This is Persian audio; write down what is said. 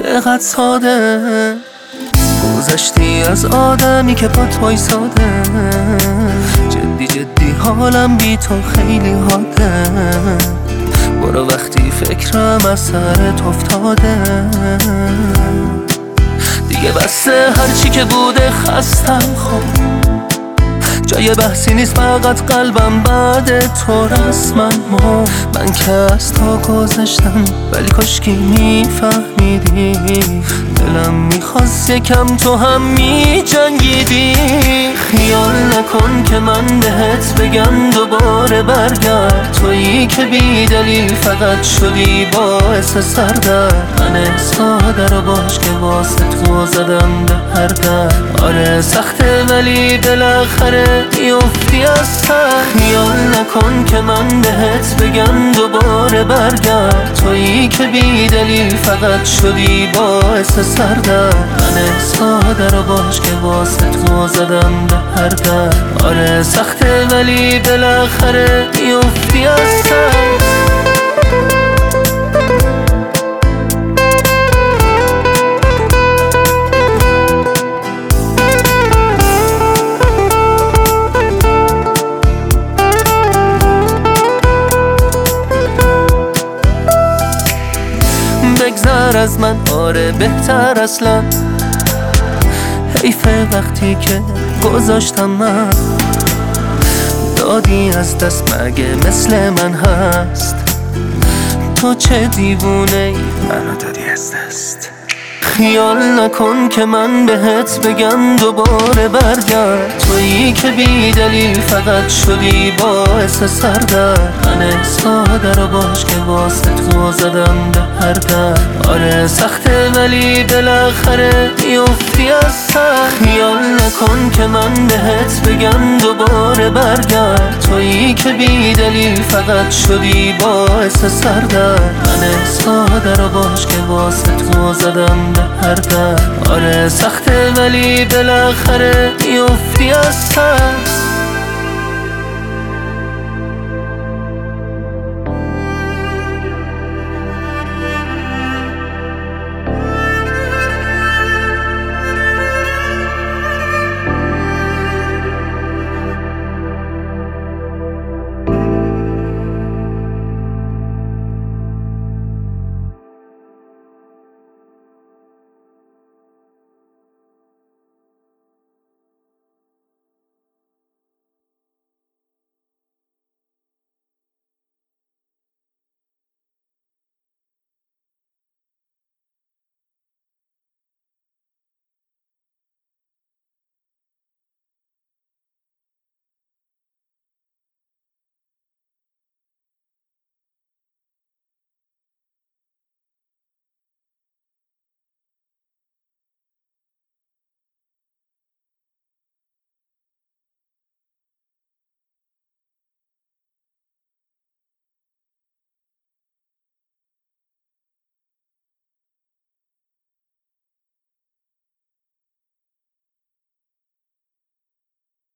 چقدر ساده گذشتی از آدمی که پات وایساده. جدی جدی حالم بی تو خیلی حاده. برو وقتی فکرم از سرت افتاده. دیگه بسه هرچی که بوده خستم خب. جای بحثی نیست فقط قلبم بعد تو رسما من که از تو گذشتم ولی کاشکی میفهمیدی. دلم میخواست یکم تو هم میجنگیدی. خیال نکن که من بهت بگم دوباره برگرد. تویی که بی دلیل فقط شدی باعث سردرد. من ساده رو باش که واسه تو زدم به هر در. آره سخته ولی بالاخره میافتی از سر. خیال نکن که من بهت بگم دوباره برگرد. تویی که بی دلیل فقط شدی باعث سردرد. من ساده رو باش که واسه تو زدم به هر در. آره سخته ولی بالاخره میافتی از سر. بگذر از من آره بهتر اصلا. حیفه وقتی که گذاشتم من. دادی از دست مگه مثل من هست. تو چه دیوونه ای منو دادی از دست. خیال نکن که من بهت بگم دوباره برگرد. تویی که بی دلیل فقط شدی باعث سردرد. من ساده رو باش که واسه تو زدم به هر در. آره سخته ولی بالاخره میافتی از سر. خیال نکن که من بهت بگم دوباره برگرد. تویی که بی دلیل فقط شدی باعث سردرد. من ساده رو باش که واسه تو زدم به هر در. آره سخته ولی بالاخره میافتی از سر.